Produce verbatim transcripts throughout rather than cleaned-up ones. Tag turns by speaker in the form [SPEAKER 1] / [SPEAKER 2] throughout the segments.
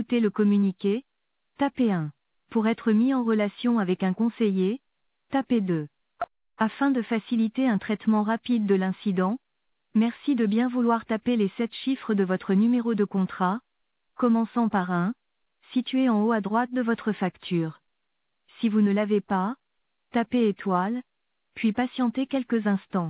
[SPEAKER 1] écouter le communiqué, tapez un. Pour être mis en relation avec un conseiller, tapez deux. Afin de faciliter un traitement rapide de l'incident, merci de bien vouloir taper les sept chiffres de votre numéro de contrat, commençant par un, situé en haut à droite de votre facture. Si vous ne l'avez pas, tapez étoile, puis patientez quelques instants.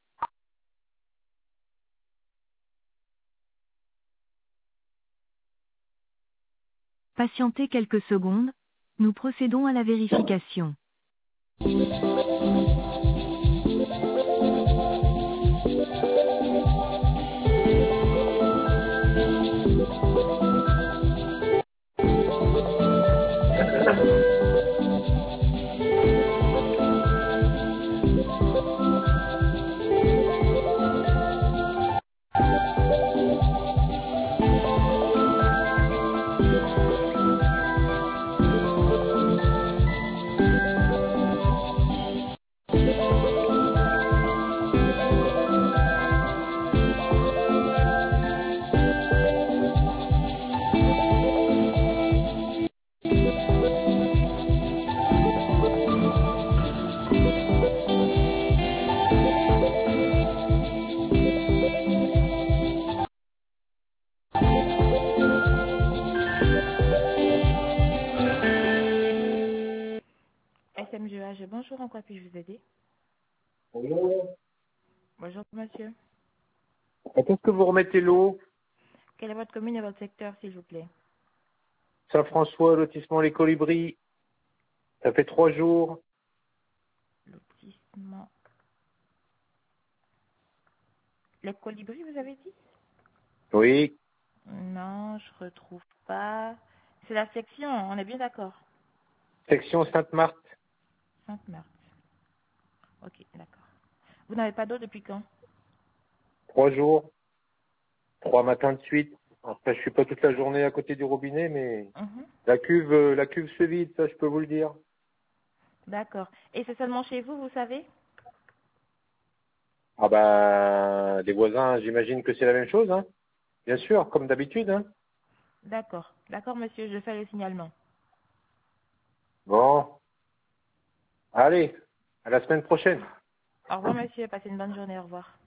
[SPEAKER 1] Patientez quelques secondes, nous procédons à la vérification.
[SPEAKER 2] S M G H, bonjour, en quoi puis-je vous aider?
[SPEAKER 3] Bonjour.
[SPEAKER 2] Bonjour monsieur.
[SPEAKER 3] Quand est-ce que vous remettez l'eau?
[SPEAKER 2] Quelle est votre commune et votre secteur, s'il vous plaît?
[SPEAKER 3] Saint-François, lotissement Les Colibris. Ça fait trois jours.
[SPEAKER 2] Lotissement. Les colibris, vous avez dit?
[SPEAKER 3] Oui.
[SPEAKER 2] Non, je retrouve pas. C'est la section, on est bien d'accord.
[SPEAKER 3] Section Sainte-Marthe.
[SPEAKER 2] Sainte-Marthe. Ok, d'accord. Vous n'avez pas d'eau depuis quand?
[SPEAKER 3] Trois jours. Trois matins de suite. Enfin, je suis pas toute la journée à côté du robinet, mais
[SPEAKER 2] Mhm.
[SPEAKER 3] la cuve, euh, la cuve se vide, ça je peux vous le dire.
[SPEAKER 2] D'accord. Et c'est seulement chez vous, vous savez?
[SPEAKER 3] Ah bah, les voisins, j'imagine que c'est la même chose, hein. Bien sûr, comme d'habitude, hein.
[SPEAKER 2] D'accord. D'accord, monsieur, je fais le signalement.
[SPEAKER 3] Bon. Allez, à la semaine prochaine.
[SPEAKER 2] Au revoir, monsieur. Passez une bonne journée. Au revoir.